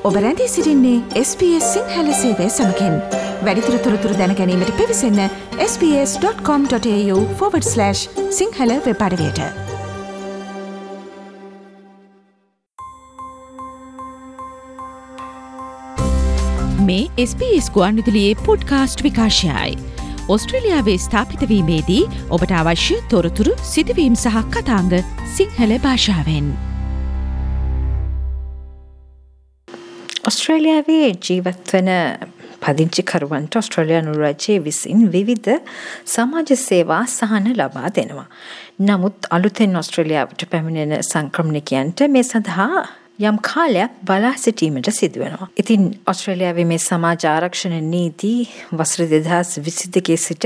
ඔබ රැඳී සිටින්නේ SBS සිංහල සේවය සමගින්. වැඩිදුර තොරතුරු දැන ගැනීමට පිවිසන්න sbs.com.au/සිංහල වෙබ් අඩවියට. මේ SBS ගුවන්විදුලියේ පොඩ්කාස්ට් විකාශයයි. ඔස්ට්‍රේලියාවේ ස්ථාපිත වීමේදී ඔබට අවශ්‍ය තොරතුරු සිදුවීම් සහ කතාංග සිංහල භාෂාවෙන්. ඔස්ට්‍රේලියාවේ ජීවත්වන පදිංචිකරුවන්ට ඔස්ට්‍රේලියානු රජයේ විසින් විවිධ සමාජ සේවා සහන ලබා දෙනවා. නමුත් අලුතෙන් ඔස්ට්‍රේලියාවට පැමිණෙන සංක්‍රමණිකයන්ට මේ සඳහා යම් කාලයක් බලා සිටීමට සිදුවෙනවා. ඉතින් ඔස්ට්‍රේලියාවේ මේ සමාජ ආරක්ෂණ නීති වසර 2022 සිට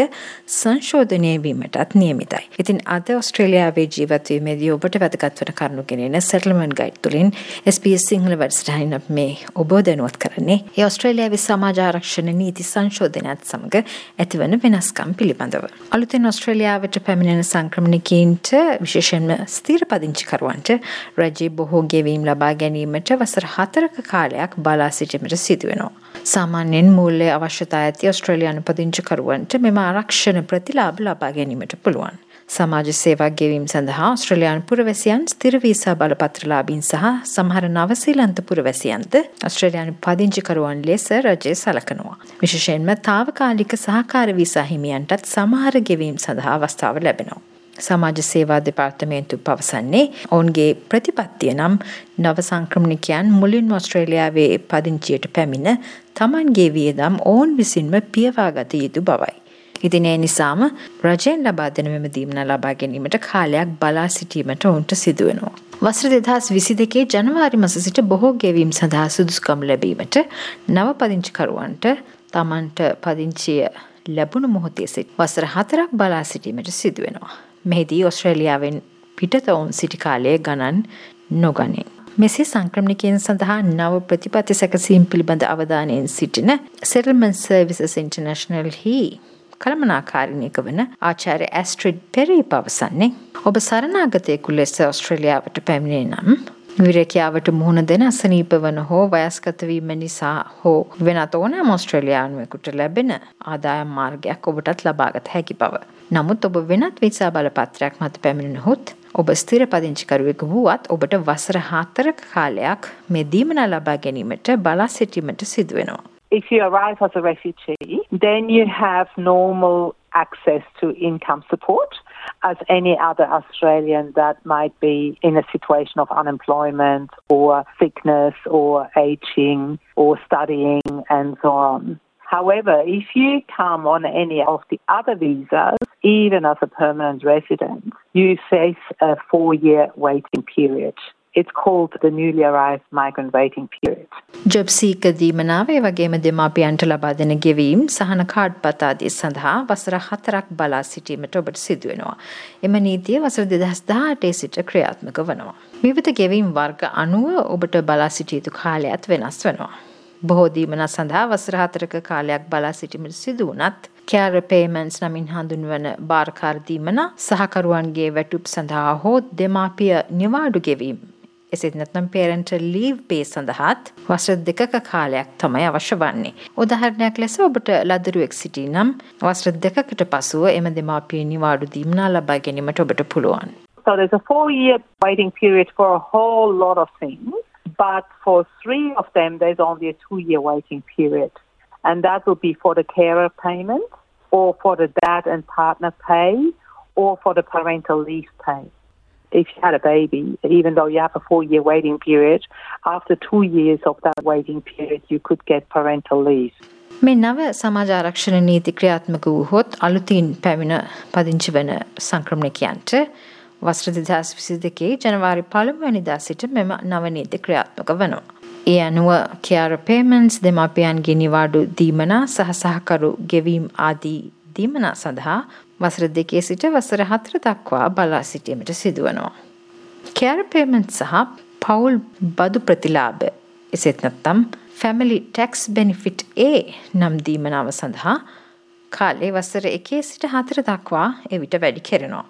සංශෝධනය වීමටත් නියමිතයි. ඉතින් අද ඔස්ට්‍රේලියාවේ ජීවත් වීමේදී ඔබට වැදගත් වන කරුණු ගෙනෙන සෙටල්මන්ට් ගයිඩ් තුලින් SBS සිංහල වැඩසටහනින් අපි මේ ඔබ දැනුවත් කරන්නේ ඒ ඔස්ට්‍රේලියාවේ සමාජ ආරක්ෂණ නීති සංශෝධනයත් සමග ඇතිවන වෙනස්කම් පිළිබඳව. අලුතෙන් ඔස්ට්‍රේලියාවට පැමිණෙන සංක්‍රමණිකයින්ට විශේෂයෙන්ම ස්ථිර පදිංචිකරුවන්ට රජයේ බොහෝ ගෙවීම් ලබා ගැනීමට වසර 4ක කාලයක් බලා සිටීමට සිදුවෙනවා. සාමාන්‍යයෙන් මූල්‍ය අවශ්‍යතා ඇති ඔස්ට්‍රේලියානු පදිංචිකරුවන්ට මෙම ආරක්ෂණ ප්‍රතිලාභ ලබා ගැනීමට පුළුවන්. සමාජ සේවා ගෙවීම් සඳහා ඔස්ට්‍රේලියානු පුරවැසියන් ස්ථිර වීසා බලපත්‍රලාභීන් සහ සමහර නවසීලන්ත පුරවැසියන්ද ඔස්ට්‍රේලියානු පදිංචිකරුවන් ලෙස රජය සලකනවා. විශේෂයෙන්ම තාවකාලික සහකාර වීසා හිමියන්ටත් සමහර ගෙවීම් සඳහා අවස්ථාව ලැබෙනවා. සමාජ සේවා දෙපාර්තමේන්තුව පවසන්නේ ඔවුන්ගේ ප්‍රතිපත්තිය නම් නව සංක්‍රමණිකයන් මුලින්ම ඔස්ට්‍රේලියාවේ පදිංචියට පැමිණ තමන්ගේ වියදම් ඔවුන් විසින්ම පියවාගත යුතු බවයි. ඉතින් ඒ නිසාම රජයෙන් ලබා දෙන මෙම දීමන ලබා ගැනීමට කාලයක් බලා සිටීමට ඔවුන්ට සිදුවෙනවා. වසර 2022 ජනවාරි මාස සිට බොහෝ ගෙවීම් සඳහා සුදුසුකම් ලැබීමට නව පදිංචිකරුවන්ට තමන්ට පදිංචිය ලැබුණු මොහොතේ සිට වසර 4ක් බලා සිටීමට සිදුවෙනවා. මෙහිදී ඔස්ට්‍රේලියාවෙන් පිටත වුන් සිටි කාලය ගණන් නොගනී. මෙසේ සංක්‍රමණිකයන් සඳහා නව ප්‍රතිපත්ති සැකසීම් පිළිබඳ අවධානයෙන් සිටින Settlement Services International හි කළමනාකාරිණියක වන ආචාර්ය ඇස්ට්‍රිඩ් පෙරි පවසන්නේ ඔබ සරණාගතයෙකු ලෙස ඔස්ට්‍රේලියාවට පැමිණෙන නම් විරකියාවට මුහුණ දෙන අසනීප වන හෝ වයස්ගත වීම නිසා හෝ වෙනත් ඕනෑම ඔස්ට්‍රේලියානුවෙකුට ලැබෙන ආදායම් මාර්ගයක් ඔබටත් ලබාගත හැකි බව. නමුත් ඔබ වෙනත් වීසා බලපත්‍රයක් මත පැමිණෙනහොත් ඔබ ස්ථිර පදිංචිකරුවෙකු වුවත් ඔබට වසර 4ක කාලයක් මේ දීමන ලබා ගැනීමට බලා සිටීමට සිදු වෙනවා. If you arrive as a refugee, then you have normal access to income support as any other Australian that might be in a situation of unemployment or sickness or aging or studying and so on. However, if you come on any of the other visas, even as a permanent resident, you face a 4-year waiting period. It's called the newly arrived migrant waiting period. Job seeker දීමනාවේ වගේම දෙමාපියන්ට ලබා දෙන ගෙවීම් සහන card පත් ආදී සඳහා වසර 4ක් බලා සිටීමට ඔබට සිදු වෙනවා. එම නීතිය වසර 2018 සිට ක්‍රියාත්මක වනවා. විවිධ ගෙවීම් වර්ග අනුව ඔබට බලා සිටිය යුතු කාලයත් වෙනස් වෙනවා. බොහෝ දීමනා සඳහා වසර 4ක කාලයක් බලා සිටීමට සිදු වුණත් care payments නමින් හඳුන්වන බාරකාර දීමනා සහකරුවන්ගේ වැටුප් සඳහා හෝ දෙමාපිය නිවාඩු ගෙවීම් එසේත් නැත්නම් parental leave pay සඳහාත් වසර 2ක කාලයක් තමයි අවශ්‍ය වන්නේ. උදාහරණයක් ලෙස ඔබට ලදරුවෙක් සිටී නම් වසර 2කට පසුව එම දෙමාපිය නිවාඩු දීමනා ලබා ගැනීමට ඔබට පුළුවන්. So there's a 4-year waiting period for a whole lot of things, but for 3 of them there's only a 2-year waiting period. And that will be for the carer payment or for the dad and partner pay or for the parental leave pay. If you had a baby, even though you have a 4-year waiting period, after 2 years of that waiting period, you could get parental leave. මේ නව සමාජ ආරක්ෂණ නීති ක්‍රියාත්මක වූහොත් අලුතින් පැමිණ පදිංචි වන සංක්‍රමණිකයන්ට වසර 2022 ජනවාරි 1 වෙනිදා සිට මෙම නව නීති ක්‍රියාත්මක වනවා. ඒ අනුව care payments, දෙමාපියන්ගේ නිවාඩු දීමනා සහ සහකරු ගෙවීම් ආදී දීමනා සඳහා වසර 2 සිට වසර 4 දක්වා බලා සිටීමට සිදුවනවා. care payments සහ පවුල් බදු ප්‍රතිලාභ එසේත් නැත්නම් family tax benefit A නම් දීමනාව සඳහා කාලේ වසර 1 සිට 4 දක්වා එවිට වැඩි කෙරෙනවා.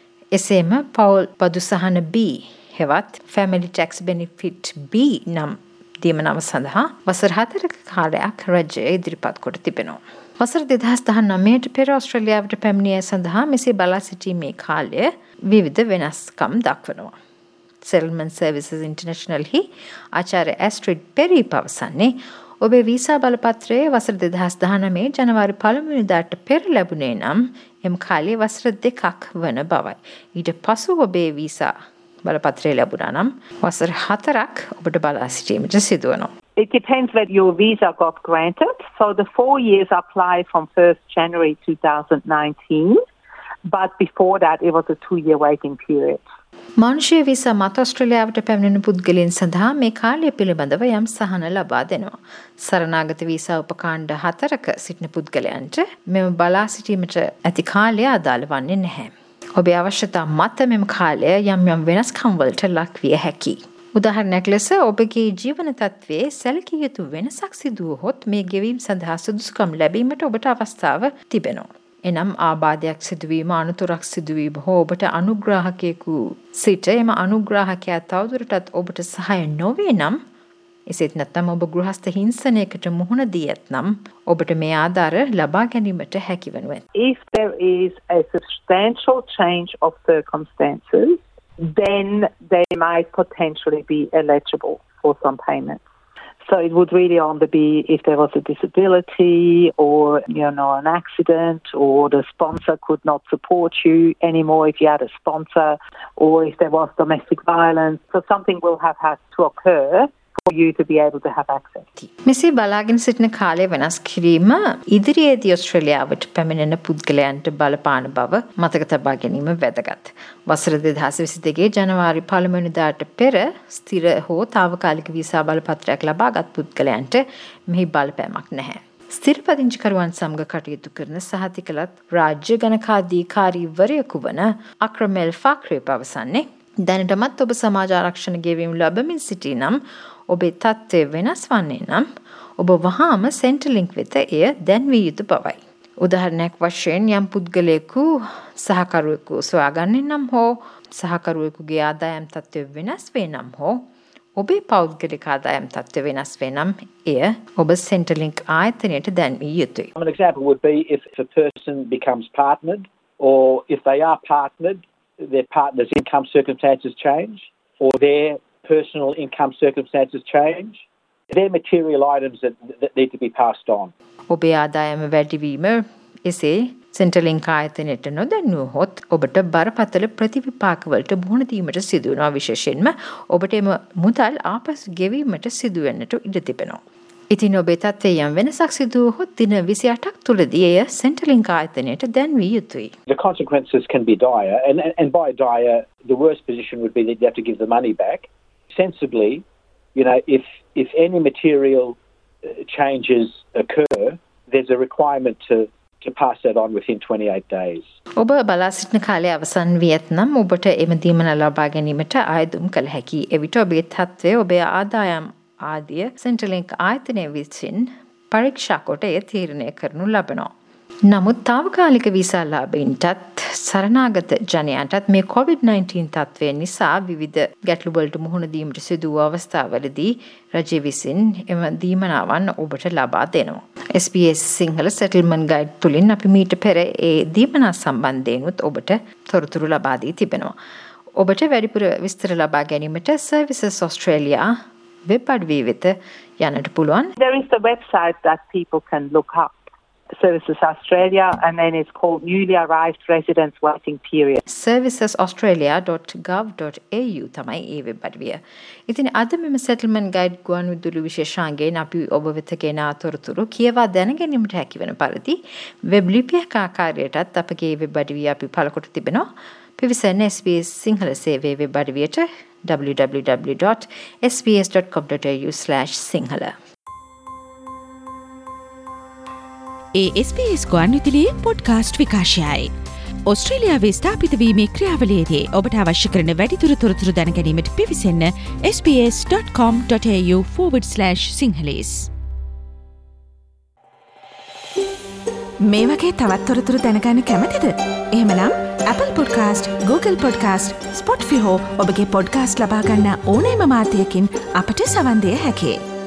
එසේම පවුල් බදු සහන B හෙවත් family tax benefit B නම් දීමනාව සඳහා වසර 4ක කාලයක් රජය ඉදිරිපත් කොට තිබෙනවා. වසර 2019ට පෙර ඕස්ට්‍රේලියාවට පැමිණිය සඳහා මෙසේ බලා සිටීමේ කාලය විවිධ වෙනස්කම් දක්වනවා. Settlement Services International හි ආචාර්ය ඇස්ට්‍රිඩ් පෙරි පවසන්නේ ඔබේ වීසා බලපත්‍රයේ වසර 2019 ජනවාරි 1 වෙනිදාට පෙර ලැබුණේ නම් එම කාලයේ වසර 2ක් වන බවයි. ඊට පසු ඔබේ වීසා බලපත්‍රය ලැබුණා නම් වසර 4ක් ඔබට බලා සිටීමට සිදුවනවා. It depends whether your visa got granted. So the 4 years apply from 1st January 2019, but before that it was a 2-year waiting period. මානුෂීය වීසා මත ඕස්ට්‍රේලියාවට පැමිණෙන පුද්ගලයන් සඳහා මේ කාලය පිළිබඳව යම් සහන ලබා දෙනවා. සරණාගත වීසා උපකාණ්ඩ 4ක සිටින පුද්ගලයන්ට මෙම බලා සිටීමට ඇති කාලය අදාළ වන්නේ නැහැ. ඔබේ අවශ්‍යතා මත මෙම කාලය යම් වෙනස්කම් වලට ලක් විය හැකියි. උදාහරණයක් ලෙස ඔබගේ ජීවන තත්ත්වයේ සැලකිය යුතු වෙනසක් සිදු වුවහොත් මේ ගෙවීම් සඳහා සුදුසුකම් ලැබීමට ඔබට අවස්ථාව තිබෙනවා. එනම් ආබාධයක් සිදුවීම, අනුතුරක් සිදුවීම හෝ ඔබට අනුග්‍රාහකයෙකු සිට එම අනුග්‍රාහකයා තවදුරටත් ඔබට සහාය නොවේ නම්, එසේත් නැත්නම් ඔබ ගෘහස්ත හිංසනයකට මුහුණ දී ඇතනම් ඔබට මේ ආධාර ලබා ගැනීමට හැකි වනු ඇත. If there is a substantial change of circumstances, then they might potentially be eligible for some payments. So it would really only be if there was a disability or, an accident, or the sponsor could not support you anymore if you had a sponsor, or if there was domestic violence. So something will have had to occur for you to be able to have access. මෙසේ බලාගෙන සිටින කාලය වෙනස් කිරීම ඉදිරියේදී ඕස්ට්‍රේලියාවට පැමිණෙන පුද්ගලයන්ට බලපාන බව මතක තබා ගැනීම වැදගත්. වසර 2022 ජනවාරි 1 වෙනිදාට පෙර ස්ථිර හෝ తాවකාලික වීසා බලපත්‍රයක් ලබාගත් පුද්ගලයන්ට මෙහි බලපෑමක් නැහැ. ස්ථිර පදිංචිකරුවන් සමග කටයුතු කරන සහතිකලත් රාජ්‍ය ගණකාධිකාරීවරයෙකු වන අක්‍රමෙල් ෆාක්‍රේ පවසන්නේ දැනටමත් ඔබ සමාජ ආරක්ෂණ ගෙවීම් ලබමින් සිටී නම් ඔබේ තත්ත්වය වෙනස් වන්නේ නම් ඔබ වහාම සෙන්ටර්ලින්ක් වෙත එය දැන්විය යුතු බවයි. උදාහරණයක් වශයෙන් යම් පුද්ගලයෙකු සහකරුවෙකු සොයාගන්නේ නම් හෝ සහකරුවෙකුගේ ආදායම් තත්ත්වය වෙනස් වේ නම් හෝ ඔබේ පෞද්ගලික ආදායම් තත්ත්වය වෙනස් වේ නම් එය ඔබ සෙන්ටර්ලින්ක් ආයතනයට දැන්විය යුතුයි. An example would be if a person becomes partnered, or if they are partnered, their partner's income circumstances change, or their personal income circumstances change. They're material items that need to be passed on. ඔබේ ආදායම වැඩිවීම එසේ සෙන්ටර්ලින්ක් ආයතනයට නොදැන්වුවහොත් ඔබට බරපතල ප්‍රතිවිපාකවලට මුහුණ දීමට සිදු වෙනවා. විශේෂයෙන්ම ඔබට එම මුදල් ආපසු ගෙවීමට සිදු වෙන්නට ඉඩ තිබෙනවා. ඉතින් ඔබේ තත්ත්වයේ යම් වෙනසක් සිදු වුවහොත් දින 28ක් තුලදී එය සෙන්ටර්ලින්ක් ආයතනයට දැන්විය යුතුයි. The consequences can be dire, and by dire, the worst position would be that you have to give the money back. Sensibly, if any material changes occur, there's a requirement to pass that on within 28 days. ඔබ බලා සිටින කාලය අවසන් වියත් නම් ඔබට එම දීමන ලබා ගැනීමට ආයදුම් කළ හැකි. එවිට ඔබේ තත්ත්වය ඔබේ ආදායම් ආදිය සෙන්ටර්ලින්ක් ආයතනය විසින් පරීක්ෂා කොට එය තීරණය කරනු ලබනවා. නමුත් తాවකාලික වීසා ලාභීන්ටත් සරණාගත ජනයාටත් මේ COVID-19 තත්ත්වය නිසා විවිධ ගැටලු වලට මුහුණ දීමට සිදු වූ අවස්ථාවලදී රජය විසින් එම දීමනාවන් ඔබට ලබා දෙනවා. SBS සිංහල සෙටල්මන්ට් ගයිඩ් තුලින් අපි මීට පෙර ඒ දීමනා සම්බන්ධයෙන්ුත් ඔබට තොරතුරු ලබා දී තිබෙනවා. ඔබට වැඩිපුර විස්තර ලබා ගැනීමට Services Australia වෙබ් අඩවිය වෙත යන්නට පුළුවන්. There is a website that people can look up, Services Australia, and then it's called Newly Arrived Residents Waiting Period. servicesaustralia.gov.au තමයි ඒ වෙබ් අඩවිය. ඉතින් අද මෙම සෙටල්මන්ට් ගයිඩ් ගුවන්විදුලි විශේෂාංගයෙන් අපි ඔබ වෙත ගෙන තොරතුරු කියවා දැන ගැනීමට හැකි වන පරිදි වෙබ් ලිපියක ආකාරයටත් අපගේ වෙබ් අඩවිය අපි පළ කොට තිබෙනවා. පිවිසන්න SBS සිංහල සේවයේ වෙබ් අඩවියට www.sbs.com.au/sinhala. SBS ගුවන්විදුලියේ පොඩ්කාස්ට් විකාශයයි. ඔස්ට්‍රේලියාවේ ස්ථාපිත වීමේ ක්‍රියාවලියේදී ඔබට අවශ්‍ය කරන වැඩිදුර තොරතුරු දැන ගැනීමට පිවිසන්න sbs.com.au/sinhalese. මේ වගේ තවත් තොරතුරු දැනගන්න කැමතිද? එහෙමනම් Apple Podcast, Google Podcast, Spotify හෝ ඔබගේ පොඩ්කාස්ට් ලබා ගන්න ඕනෑම මාධ්‍යයකින් අපට සවන් දිය හැකියි.